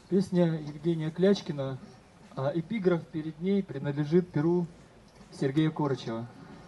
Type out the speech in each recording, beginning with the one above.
Песня Евгения Клячкина, а эпиграф перед ней принадлежит перу Сергея Корычева.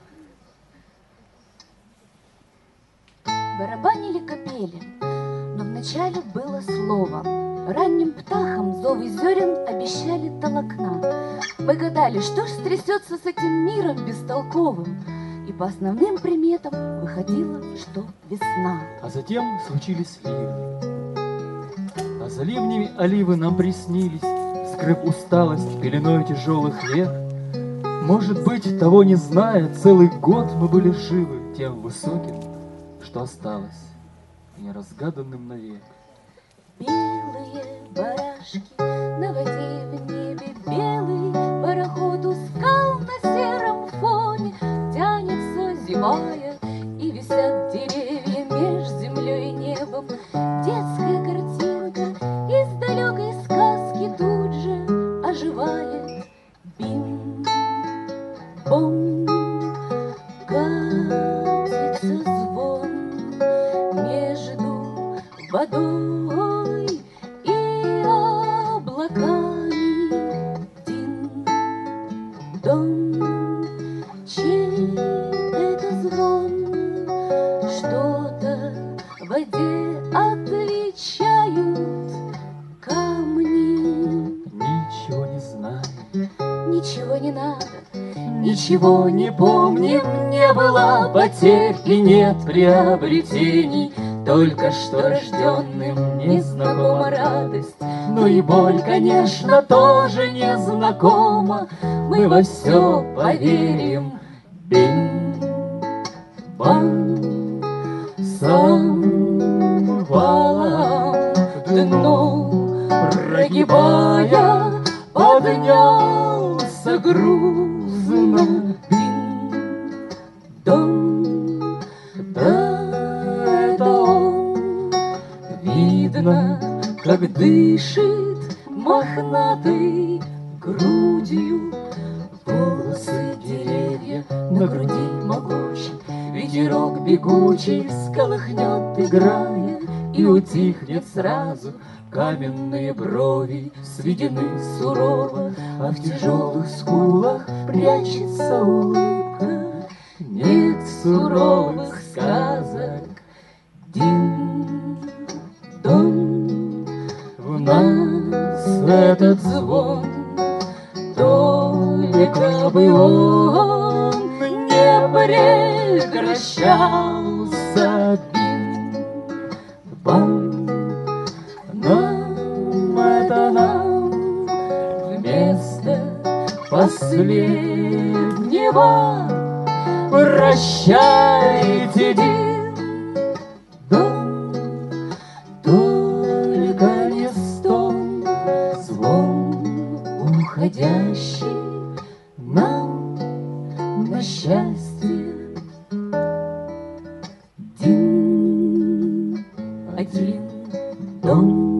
Барабанили капели, но вначале было слово. Ранним птахам зовы зерен обещали толокна. Мы гадали, что ж стрясется с этим миром бестолковым, и по основным приметам выходило, что весна. А затем случились ливни. А за ливнями оливы нам приснились, скрыв усталость пеленой тяжелых век. Может быть, того не зная, целый год мы были живы тем высоким, что осталось неразгаданным навек. Белые барашки на воде в небе, белый пароход у скал на сером фоне тянется, зевая, и висят деревья меж землей и небом. Детская картинка из далекой сказки тут же оживает. Бим-бом, катится звон между водой и облаками. Дин-дон, чей это звон? Что-то в воде отличают камни. Ничего не знаем, Ничего не надо, ничего не помним, не было потерь и нет приобретений. Только что рожденным незнакома радость, но и боль, конечно, тоже незнакома. Мы во все поверим. Бим-бам, сам валом дно прогибая, поднялся грузно. Дин-дон, да это он. Видно, как дышит мохнатой грудью. Волосы деревья на груди могучий, ветерок бегучий сколыхнет, играя, и утихнет сразу. Каменные брови сведены сурово, а в тяжелых скулах прячется улыбка. Нет суровых сказок. Дин-дон, в нас этот звон, только бы он не прекращался. Бим-бам, нам это нам вместо последнего прощайте, Дин-дон, только не стон, звон уходящий нам на счастье. Дин, один дом.